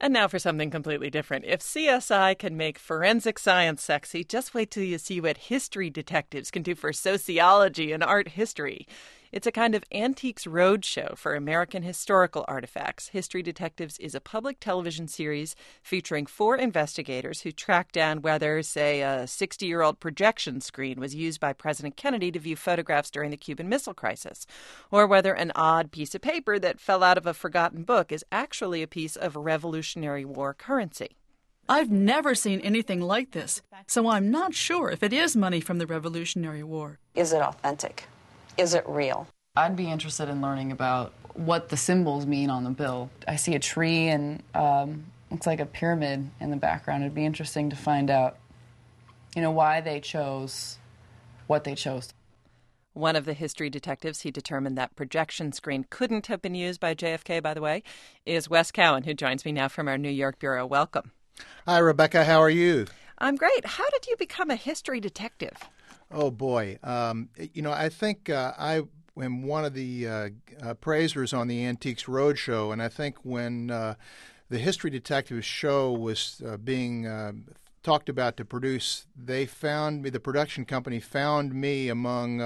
And now for something completely different. If CSI can make forensic science sexy, just wait till you see what history detectives can do for sociology and art history. It's a kind of antiques roadshow for American historical artifacts. History Detectives is a public television series featuring 4 investigators who track down whether, say, a 60-year-old projection screen was used by President Kennedy to view photographs during the Cuban Missile Crisis, or whether an odd piece of paper that fell out of a forgotten book is actually a piece of Revolutionary War currency. I've never seen anything like this, so I'm not sure if it is money from the Revolutionary War. Is it authentic? Is it real? I'd be interested in learning about what the symbols mean on the bill. I see a tree and looks like a pyramid in the background. It'd be interesting to find out, why they chose what they chose. One of the history detectives, he determined that projection screen couldn't have been used by JFK, by the way, is Wes Cowan, who joins me now from our New York bureau. Welcome. Hi, Rebecca. How are you? I'm great. How did you become a history detective? Oh, boy. I think I am one of the appraisers on the Antiques Roadshow, and I think when the History Detectives show was being talked about to produce, they found me, the production company found me among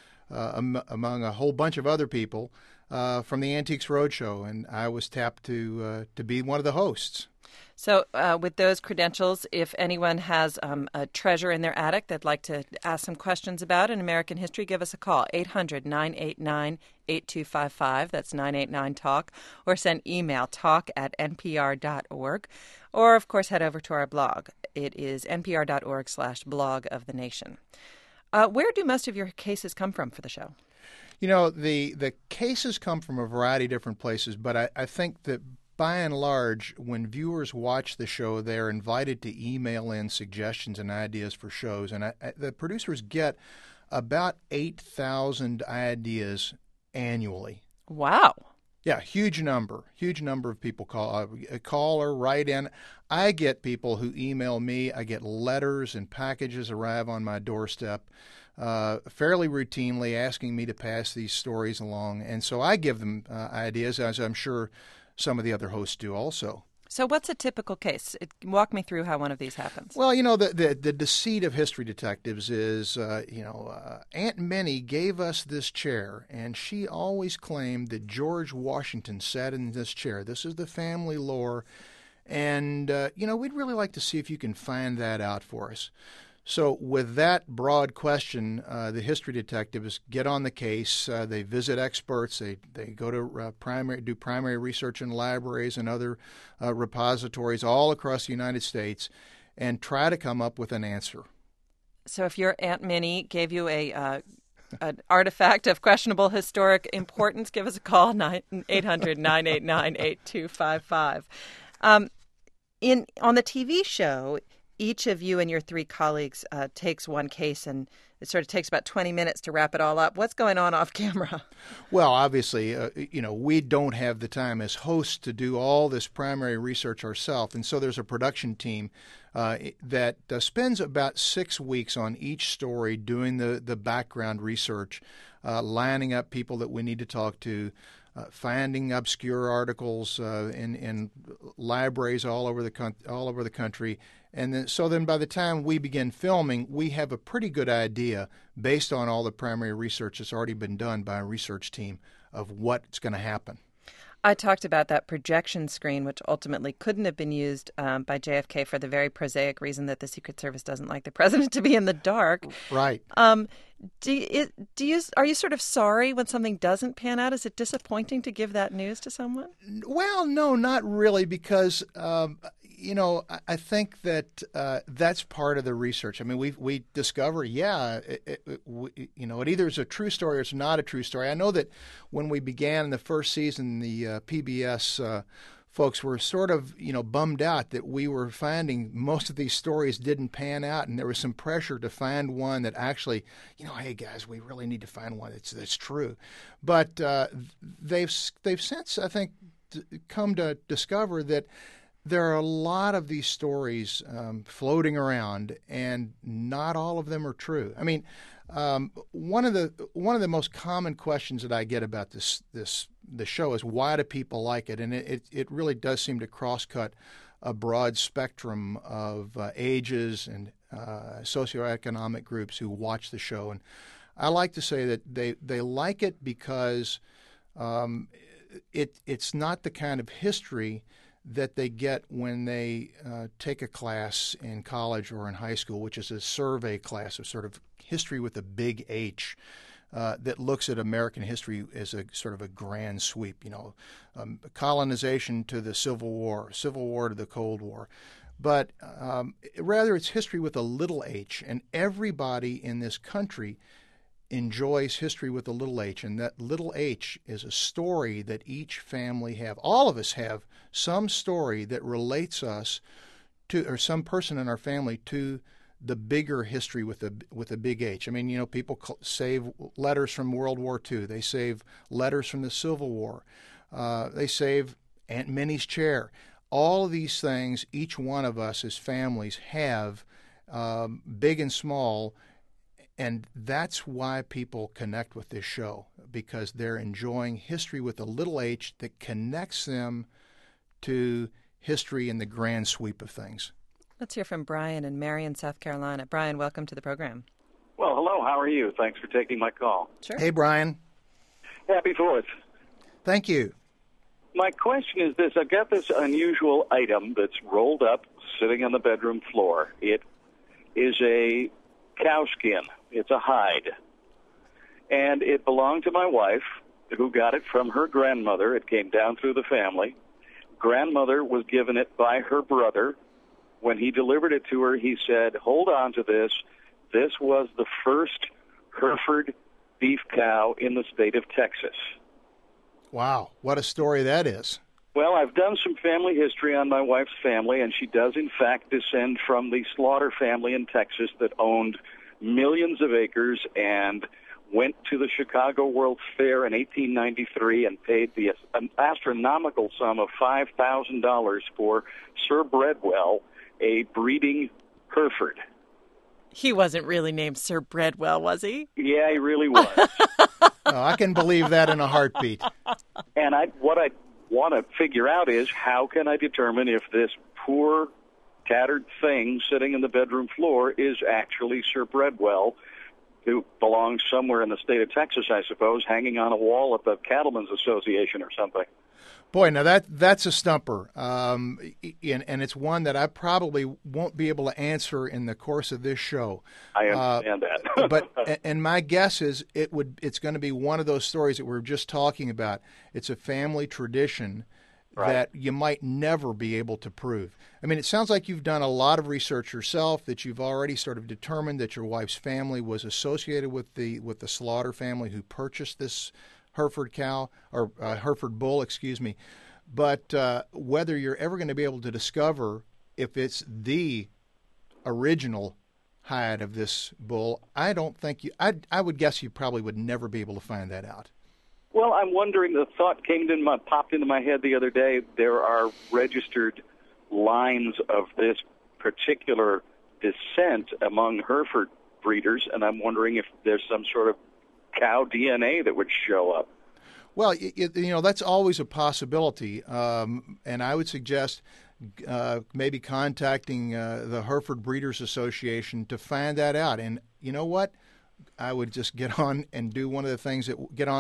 a whole bunch of other people from the Antiques Roadshow, and I was tapped to be one of the hosts. So with those credentials, if anyone has a treasure in their attic they'd like to ask some questions about in American history, give us a call, 800-989-8255. That's 989-TALK. Or send email, talk@npr.org. Or, of course, head over to our blog. It is npr.org/blog of the nation. Where do most of your cases come from for the show? The cases come from a variety of different places, but I think that by and large, when viewers watch the show, they're invited to email in suggestions and ideas for shows. And the producers get about 8,000 ideas annually. Wow. Yeah, huge number of people call or write in. I get people who email me. I get letters and packages arrive on my doorstep fairly routinely asking me to pass these stories along. And so I give them ideas, as I'm sure some of the other hosts do also. So what's a typical case? Walk me through how one of these happens. Well, the deceit of History Detectives is, Aunt Minnie gave us this chair, and she always claimed that George Washington sat in this chair. This is the family lore, and, we'd really like to see if you can find that out for us. So with that broad question, the history detectives get on the case. They visit experts. They go to primary research in libraries and other repositories all across the United States and try to come up with an answer. So if your Aunt Minnie gave you an artifact of questionable historic importance, give us a call, 800-989-8255. On the TV show, each of you and your 3 colleagues takes one case, and it sort of takes about 20 minutes to wrap it all up. What's going on off camera? Well, obviously, we don't have the time as hosts to do all this primary research ourselves, and so there's a production team that spends about 6 weeks on each story doing the background research, lining up people that we need to talk to, finding obscure articles in libraries all over the country. And then by the time we begin filming, we have a pretty good idea, based on all the primary research that's already been done by a research team, of what's going to happen. I talked about that projection screen, which ultimately couldn't have been used by JFK for the very prosaic reason that the Secret Service doesn't like the president to be in the dark. Right. Are you sort of sorry when something doesn't pan out? Is it disappointing to give that news to someone? Well, no, not really, because I think that that's part of the research. I mean, we discover, it either is a true story or it's not a true story. I know that when we began in the first season, the PBS folks were sort of, bummed out that we were finding most of these stories didn't pan out, and there was some pressure to find one that actually, hey guys, we really need to find one that's true. But they've since, I think, come to discover that there are a lot of these stories floating around, and not all of them are true. I mean, One of the most common questions that I get about the show is, why do people like it? And it really does seem to cross-cut a broad spectrum of ages and socioeconomic groups who watch the show. And I like to say that they like it because it's not the kind of history that they get when they take a class in college or in high school, which is a survey class of sort of history with a big H, that looks at American history as a sort of a grand sweep, colonization to the Civil War to the Cold War. But rather, it's history with a little h, and everybody in this country enjoys history with a little h, and that little h is a story that each family have. All of us have some story that relates us to, or some person in our family to, the bigger history with a big H. I mean, people save letters from World War II. They save letters from the Civil War. They save Aunt Minnie's chair. All of these things, each one of us as families have, big and small, and that's why people connect with this show, because they're enjoying history with a little h that connects them to history in the grand sweep of things. Let's hear from Brian in Marion, South Carolina. Brian, welcome to the program. Well, hello. How are you? Thanks for taking my call. Sure. Hey, Brian. Happy 4th. Thank you. My question is this. I've got this unusual item that's rolled up, sitting on the bedroom floor. It is a cow skin. It's a hide. And it belonged to my wife, who got it from her grandmother. It came down through the family. Grandmother was given it by her brother. When he delivered it to her, he said, "Hold on to this. This was the first Hereford beef cow in the state of Texas." Wow, what a story that is. Well, I've done some family history on my wife's family, and she does, in fact, descend from the Slaughter family in Texas that owned millions of acres and went to the Chicago World's Fair in 1893 and paid an astronomical sum of $5,000 for Sir Bredwell, a breeding Hereford. He wasn't really named Sir Bredwell, was he? Yeah, he really was. Oh, I can believe that in a heartbeat. And what I want to figure out is, how can I determine if this poor, tattered thing sitting in the bedroom floor is actually Sir Bredwell, who belongs somewhere in the state of Texas, I suppose, hanging on a wall at the Cattlemen's Association or something. Boy, now that's a stumper, and it's one that I probably won't be able to answer in the course of this show. I understand that. But my guess is it's going to be one of those stories that we were just talking about. It's a family tradition that you might never be able to prove. I mean, it sounds like you've done a lot of research yourself, that you've already sort of determined that your wife's family was associated with the Slaughter family who purchased this Hereford cow, or Hereford bull, excuse me. But whether you're ever going to be able to discover if it's the original hide of this bull, I don't think I would guess you probably would never be able to find that out. Well, I'm wondering, the thought popped into my head the other day. There are registered lines of this particular descent among Hereford breeders, and I'm wondering if there's some sort of cow DNA that would show up. Well, that's always a possibility, and I would suggest maybe contacting the Hereford Breeders Association to find that out. And you know what? I would just get online and do one of the things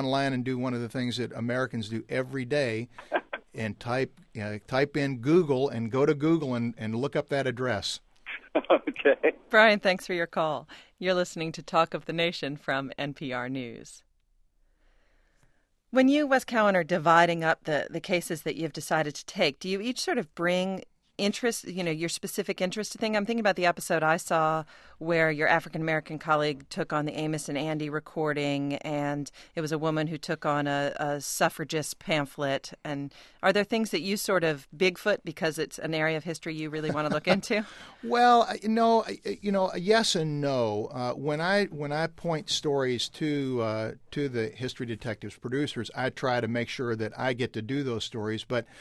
that Americans do every day, and type in Google and go to Google and look up that address. Okay. Brian, thanks for your call. You're listening to Talk of the Nation from NPR News. When you, Wes Cowan, are dividing up the cases that you've decided to take, do you each sort of bring interest, your specific interest thing? I'm thinking about the episode I saw where your African-American colleague took on the Amos and Andy recording, and it was a woman who took on a suffragist pamphlet. And are there things that you sort of Bigfoot because it's an area of history you really want to look into? Well, yes and no. When I point stories to the History Detectives producers, I try to make sure that I get to do those stories. But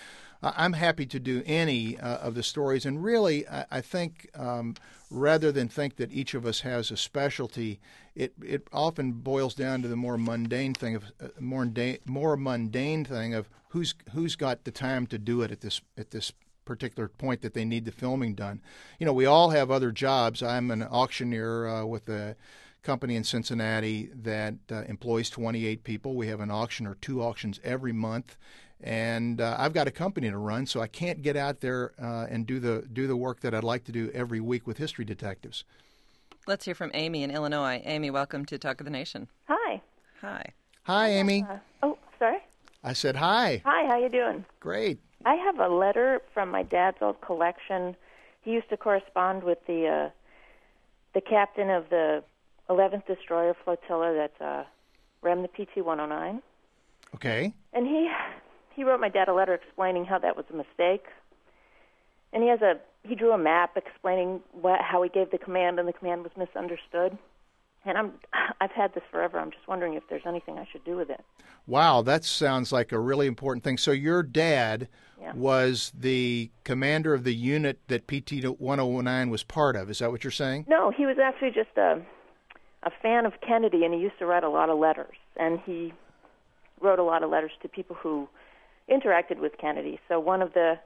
I'm happy to do any of the stories. And really, I think rather than think that each of us has a specialty, it often boils down to the more mundane thing of more mundane thing of who's got the time to do it at this particular point that they need the filming done. You know, we all have other jobs. I'm an auctioneer with a company in Cincinnati that employs 28 people. We have an auction or 2 auctions every month, and I've got a company to run, so I can't get out there and do the work that I'd like to do every week with History Detectives. Let's hear from Amy in Illinois. Amy, welcome to Talk of the Nation. Hi. Hi. Hi, Amy. Sorry? I said hi. Hi, how you doing? Great. I have a letter from my dad's old collection. He used to correspond with the captain of the 11th Destroyer Flotilla that's ran the PT-109. Okay. And he wrote my dad a letter explaining how that was a mistake. And he drew a map explaining how he gave the command, and the command was misunderstood. And I've had this forever. I'm just wondering if there's anything I should do with it. Wow, that sounds like a really important thing. So your dad was the commander of the unit that PT-109 was part of. Is that what you're saying? No, he was actually just a fan of Kennedy, and he used to write a lot of letters. And he wrote a lot of letters to people who interacted with Kennedy. So one of the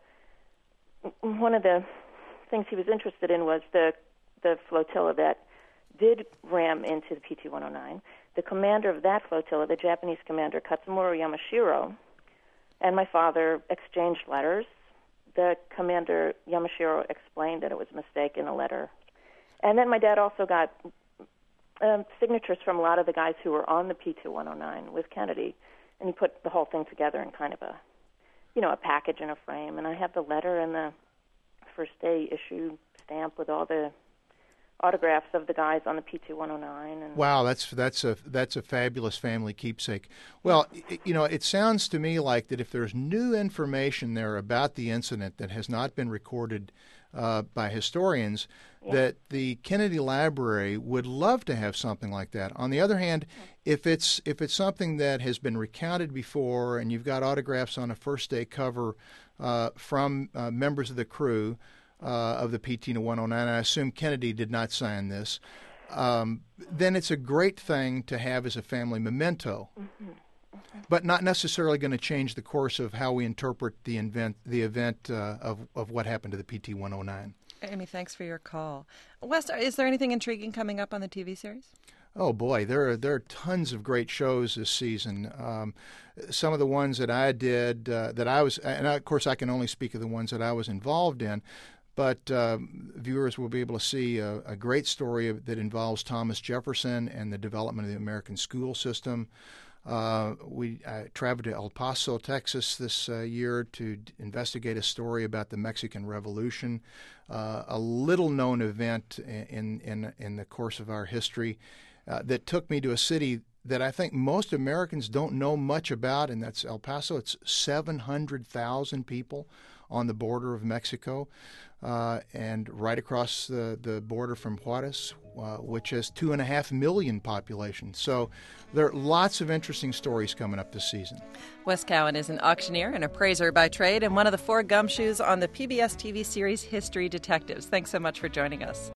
things he was interested in was the flotilla that did ram into the PT-109. The commander of that flotilla, the Japanese commander Katsumura Yamashiro, and my father exchanged letters. The commander Yamashiro explained that it was a mistake in a letter. And then my dad also got signatures from a lot of the guys who were on the PT-109 with Kennedy, and he put the whole thing together in kind of a package in a frame. And I have the letter and the first day issue stamp with all the autographs of the guys on the PT-109. And wow, that's a fabulous family keepsake. Well, it sounds to me like that if there's new information there about the incident that has not been recorded by historians, that the Kennedy Library would love to have something like that. On the other hand, if it's something that has been recounted before and you've got autographs on a first day cover from members of the crew of the PT-109, I assume Kennedy did not sign this, then it's a great thing to have as a family memento, but not necessarily going to change the course of how we interpret the event of what happened to the PT-109. Amy, thanks for your call. Wes, is there anything intriguing coming up on the TV series? Oh boy, there are tons of great shows this season. Some of the ones that I did, of course I can only speak of the ones that I was involved in, but viewers will be able to see a great story that involves Thomas Jefferson and the development of the American school system. I traveled to El Paso, Texas this year to investigate a story about the Mexican Revolution, a little-known event in the course of our history that took me to a city that I think most Americans don't know much about, and that's El Paso. It's 700,000 people on the border of Mexico, and right across the border from Juarez, which has 2.5 million population. So there are lots of interesting stories coming up this season. Wes Cowan is an auctioneer and appraiser by trade and one of the 4 gumshoes on the PBS TV series History Detectives. Thanks so much for joining us.